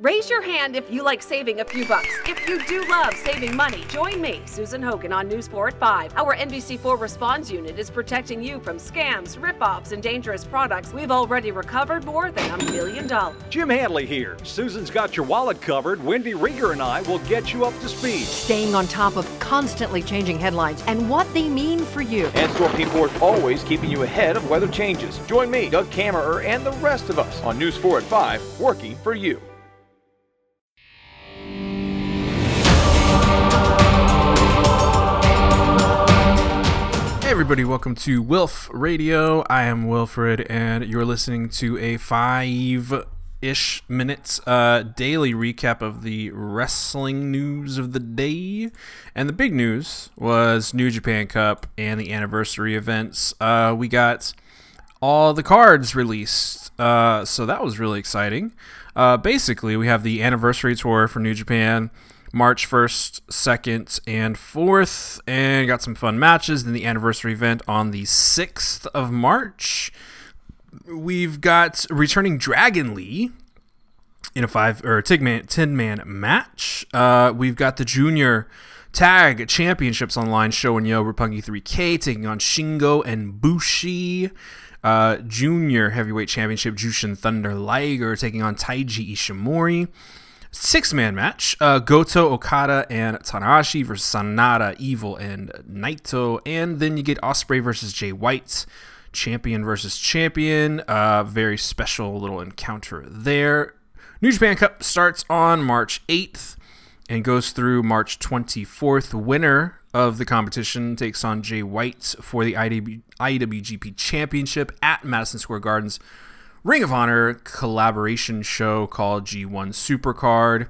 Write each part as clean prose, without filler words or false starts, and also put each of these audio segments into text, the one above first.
Raise your hand if you like saving a few bucks. If you do love saving money, join me, Susan Hogan, on News 4 at 5. Our NBC4 Response Unit is protecting you from scams, rip-offs, and dangerous products. We've already recovered more than $1 million. Jim Hadley here. Susan's got your wallet covered. Wendy Rieger and I will get you up to speed. Staying on top of constantly changing headlines and what they mean for you. And Storm Team 4 is always keeping you ahead of weather changes. Join me, Doug Kammerer, and the rest of us on News 4 at 5, working for you. Hey everybody, welcome to Wilf Radio. I am Wilfred, and you're listening to a 5-ish minutes daily recap of the wrestling news of the day. And the big news was New Japan Cup and the anniversary events. We got all the cards released, so that was really exciting. Basically, we have the anniversary tour for New Japan, March 1st, 2nd, and 4th, and got some fun matches. Then the anniversary event on the 6th of March. We've got returning Dragon Lee in a 10-man match. We've got the Junior Tag Championships on the line, Sho and Yo, Roppongi 3K taking on Shingo and Bushi. Junior Heavyweight Championship, Jushin Thunder Liger taking on Taiji Ishimori. 6-man match, Goto, Okada, and Tanahashi versus Sanada, Evil, and Naito. And then you get Ospreay versus Jay White, champion versus champion. Very special little encounter there. New Japan Cup starts on March 8th and goes through March 24th. Winner of the competition takes on Jay White for the IWGP Championship at Madison Square Garden's Ring of Honor collaboration show called G1 Supercard.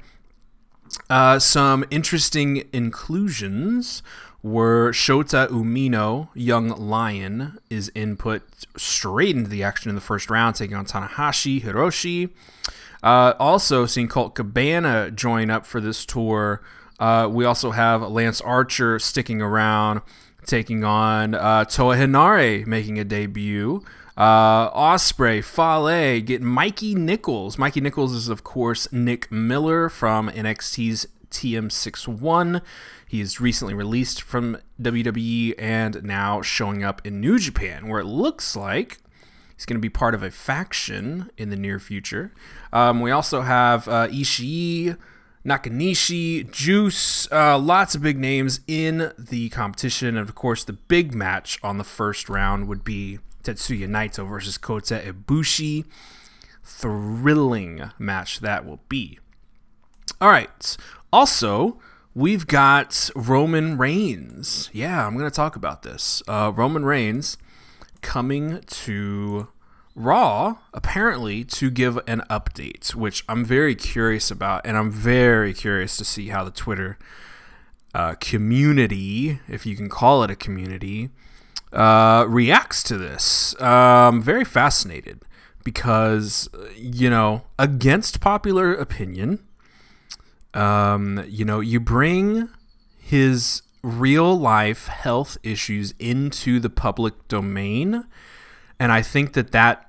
Some interesting inclusions were Shota Umino, Young Lion, is input straight into the action in the first round, taking on Tanahashi Hiroshi. Also seeing Colt Cabana join up for this tour. We also have Lance Archer sticking around, taking on Toa Henare making a debut. Ospreay, Fale, get Mikey Nichols. Mikey Nichols is, of course, Nick Miller from NXT's TM61. He is recently released from WWE and now showing up in New Japan, where it looks like he's going to be part of a faction in the near future. We also have Ishii, Nakanishi, Juice, lots of big names in the competition. And, of course, the big match on the first round would be Tetsuya Naito versus Kota Ibushi. Thrilling match that will be. All right. Also, we've got Roman Reigns. Yeah, I'm going to talk about this. Roman Reigns coming to Raw, apparently, to give an update, which I'm very curious about, and I'm very curious to see how the Twitter community, if you can call it a community, reacts to this. I'm very fascinated because, against popular opinion, you bring his real life health issues into the public domain, and I think that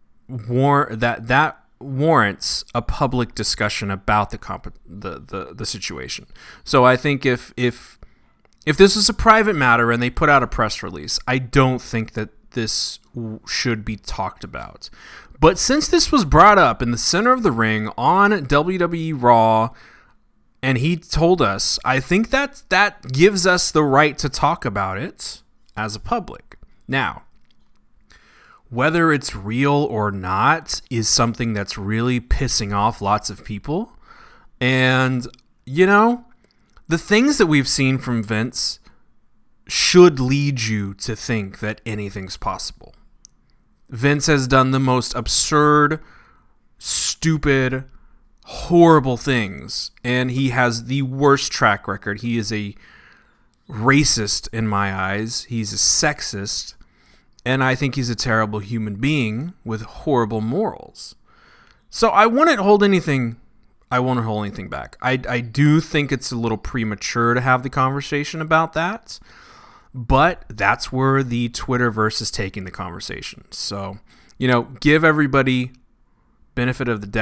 warrants a public discussion about the situation. So I think if this is a private matter and they put out a press release, I don't think that this should be talked about. But since this was brought up in the center of the ring on WWE Raw, and he told us, I think that gives us the right to talk about it as a public. Now, whether it's real or not is something that's really pissing off lots of people. And, the things that we've seen from Vince should lead you to think that anything's possible. Vince has done the most absurd, stupid, horrible things, and he has the worst track record. He is a racist in my eyes. He's a sexist, and I think he's a terrible human being with horrible morals. So I won't hold anything back. I do think it's a little premature to have the conversation about that, but that's where the Twitterverse is taking the conversation. So, give everybody benefit of the doubt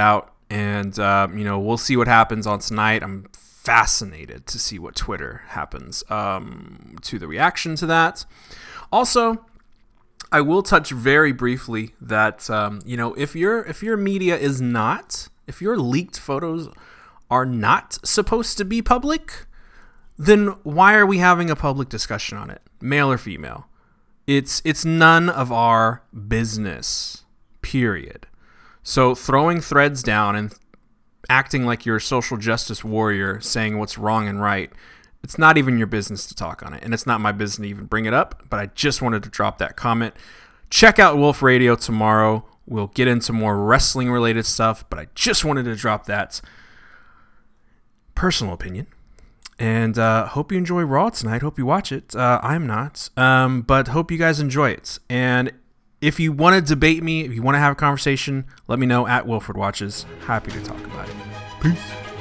And, we'll see what happens on tonight. I'm fascinated to see what Twitter happens to the reaction to that. Also, I will touch very briefly that, if your media is not, if your leaked photos are not supposed to be public, then why are we having a public discussion on it, male or female? It's none of our business, period. So throwing threads down and acting like you're a social justice warrior saying what's wrong and right, it's not even your business to talk on it. And it's not my business to even bring it up, but I just wanted to drop that comment. Check out Wolf Radio tomorrow. We'll get into more wrestling-related stuff, but I just wanted to drop that personal opinion. And hope you enjoy Raw tonight. Hope you watch it. I'm not, but hope you guys enjoy it. And if you want to debate me, if you want to have a conversation, let me know at Wilfred Watches. Happy to talk about it. Peace.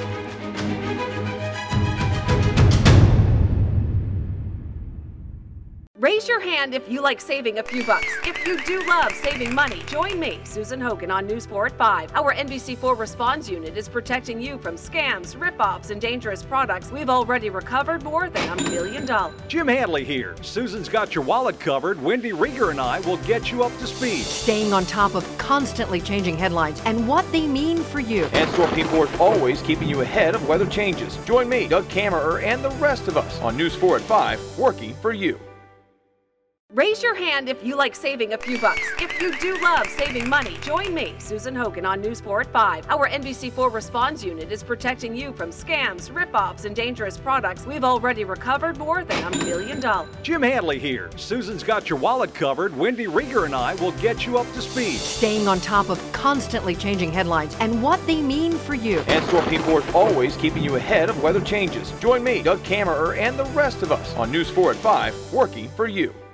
Raise your hand if you like saving a few bucks. If you do love saving money, join me, Susan Hogan, on News 4 at 5. Our NBC4 Response Unit is protecting you from scams, rip-offs, and dangerous products. We've already recovered more than $1 million. Jim Hadley here. Susan's got your wallet covered. Wendy Rieger and I will get you up to speed. Staying on top of constantly changing headlines and what they mean for you. And Storm People is always keeping you ahead of weather changes. Join me, Doug Kammerer, and the rest of us on News 4 at 5, working for you. Raise your hand if you like saving a few bucks. If you do love saving money, join me, Susan Hogan, on News 4 at 5. Our NBC4 Response Unit is protecting you from scams, rip-offs, and dangerous products. We've already recovered more than $1 million. Jim Hadley here. Susan's got your wallet covered. Wendy Rieger and I will get you up to speed. Staying on top of constantly changing headlines and what they mean for you. And Storm People is always keeping you ahead of weather changes. Join me, Doug Kammerer, and the rest of us on News 4 at 5, working for you.